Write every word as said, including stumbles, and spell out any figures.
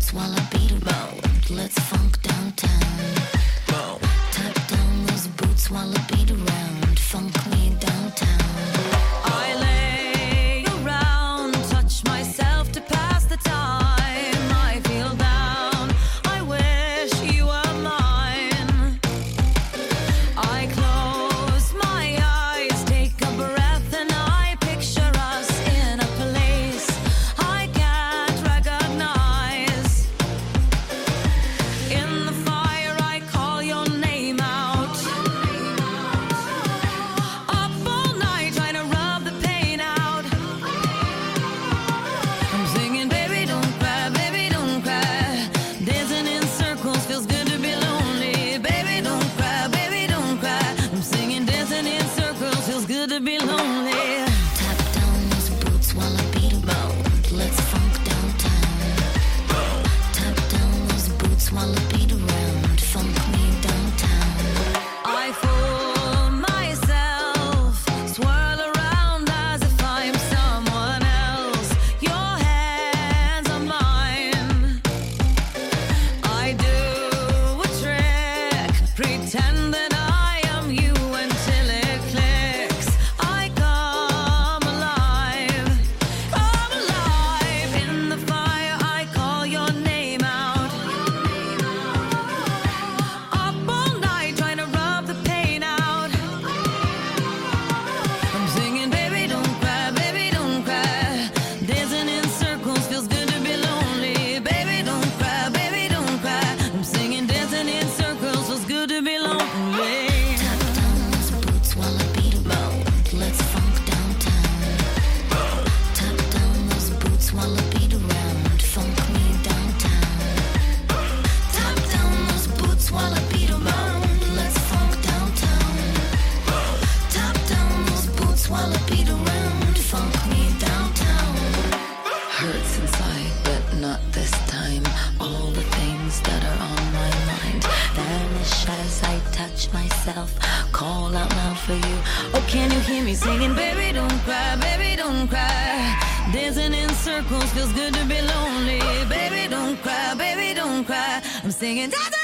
boots while I beat around. Let's funk downtown. Tap down those boots while I beat around. Funk me downtown. I lay around, touch myself to pass the time. I feel down, I wish you were mine. I close my eyes, take a breath, and I picture us in a place I can't recognize. In the fire I call your name out. Up all night trying to rub the pain out. I'm singing, baby don't cry, baby don't cry. Dancing in circles feels good to be lonely. Baby don't cry, baby don't cry. I'm singing, dancing in circles feels good to be lonely. Tap down those boots while I beat around. Let's funk downtown. Tap down those boots while I beat around. Funk me downtown. I fool myself, swirl around as if I'm someone else. Your hands are mine. I do a trick, pretend that I am you until it clicks. I come alive, come alive. In the fire I call your name out. Up all night trying to rub the pain out. I'm singing, baby don't cry, baby don't cry. Dancing in circles feels good to be lonely. Baby don't cry, baby don't cry. I'm singing, dancing in circles feels good to be lonely. Tap down those boots while I beat around. Let's funk downtown. Tap down those boots while I beat around. Funk me downtown. Tap down those boots while I beat around. Let's funk downtown. Tap down those boots while I beat around. Funk me downtown. Hurts inside, but not this time. All the things that are on my mind vanish as I touch myself. Call out loud for you. Oh, can you hear me singing, baby don't cry, baby don't cry. Dancing in circles feels good to be lonely. Baby don't cry, baby don't cry. I'm singing, da da